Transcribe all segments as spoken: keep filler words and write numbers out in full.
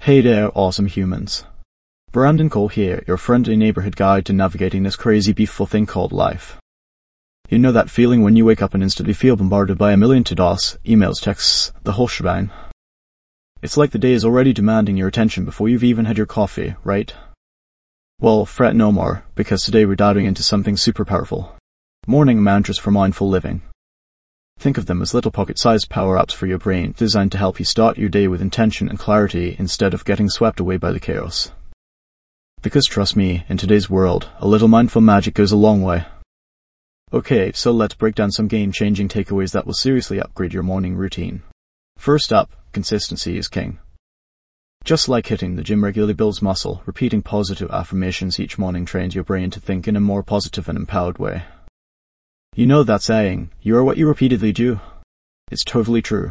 Hey there, awesome humans. Brandon Cole here, your friendly neighborhood guide to navigating this crazy, beautiful thing called life. You know that feeling when you wake up and instantly feel bombarded by a million to-dos, emails, texts, the whole shebang? It's like the day is already demanding your attention before you've even had your coffee, right? Well, fret no more, because today we're diving into something super powerful. Morning mantras for mindful living. Think of them as little pocket-sized power-ups for your brain, designed to help you start your day with intention and clarity instead of getting swept away by the chaos. Because trust me, in today's world, a little mindful magic goes a long way. Okay, so let's break down some game-changing takeaways that will seriously upgrade your morning routine. First up, consistency is king. Just like hitting the gym regularly builds muscle, repeating positive affirmations each morning trains your brain to think in a more positive and empowered way. You know that saying, you are what you repeatedly do. It's totally true.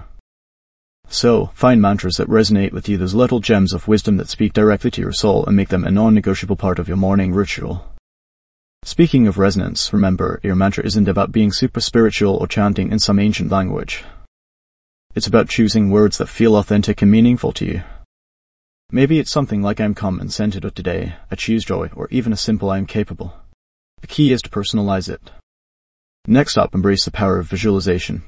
So, find mantras that resonate with you, those little gems of wisdom that speak directly to your soul, and make them a non-negotiable part of your morning ritual. Speaking of resonance, remember, your mantra isn't about being super spiritual or chanting in some ancient language. It's about choosing words that feel authentic and meaningful to you. Maybe it's something like I'm calm and centered today, I choose joy, or even a simple I am capable. The key is to personalize it. Next up, embrace the power of visualization.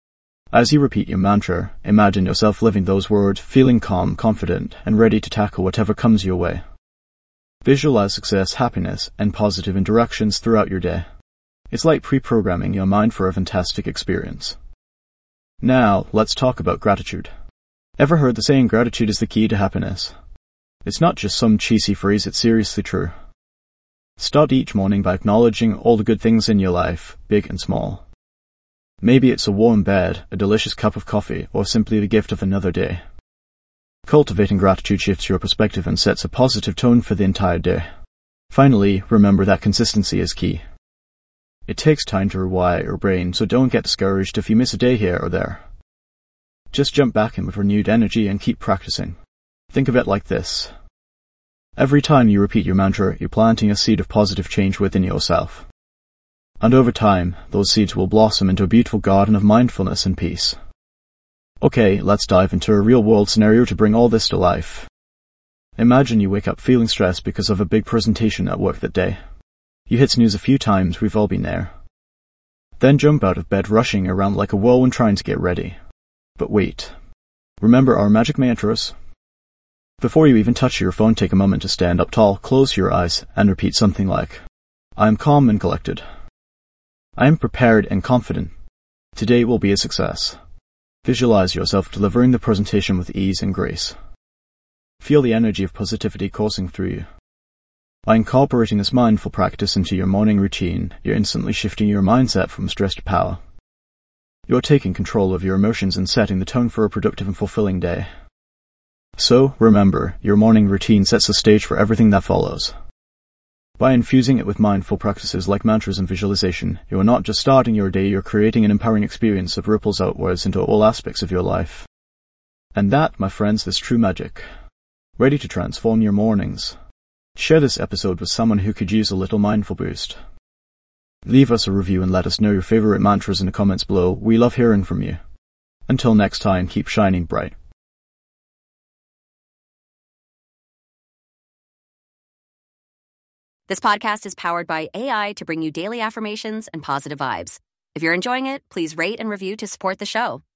As you repeat your mantra, imagine yourself living those words, feeling calm, confident, and ready to tackle whatever comes your way. Visualize success, happiness, and positive interactions throughout your day. It's like pre-programming your mind for a fantastic experience. Now, let's talk about gratitude. Ever heard the saying, gratitude is the key to happiness? It's not just some cheesy phrase, it's seriously true. Start each morning by acknowledging all the good things in your life, big and small. Maybe it's a warm bed, a delicious cup of coffee, or simply the gift of another day. Cultivating gratitude shifts your perspective and sets a positive tone for the entire day. Finally, remember that consistency is key. It takes time to rewire your brain, so don't get discouraged if you miss a day here or there. Just jump back in with renewed energy and keep practicing. Think of it like this. Every time you repeat your mantra, you're planting a seed of positive change within yourself. And over time, those seeds will blossom into a beautiful garden of mindfulness and peace. Okay, let's dive into a real-world scenario to bring all this to life. Imagine you wake up feeling stressed because of a big presentation at work that day. You hit snooze a few times, we've all been there. Then jump out of bed rushing around like a whirlwind trying to get ready. But wait. Remember our magic mantras? Before you even touch your phone, take a moment to stand up tall, close your eyes, and repeat something like, I am calm and collected. I am prepared and confident. Today will be a success. Visualize yourself delivering the presentation with ease and grace. Feel the energy of positivity coursing through you. By incorporating this mindful practice into your morning routine, you're instantly shifting your mindset from stress to power. You're taking control of your emotions and setting the tone for a productive and fulfilling day. So, remember, your morning routine sets the stage for everything that follows. By infusing it with mindful practices like mantras and visualization, you are not just starting your day, you're creating an empowering experience that ripples outwards into all aspects of your life. And that, my friends, is true magic. Ready to transform your mornings? Share this episode with someone who could use a little mindful boost. Leave us a review and let us know your favorite mantras in the comments below. We love hearing from you. Until next time, keep shining bright. This podcast is powered by A I to bring you daily affirmations and positive vibes. If you're enjoying it, please rate and review to support the show.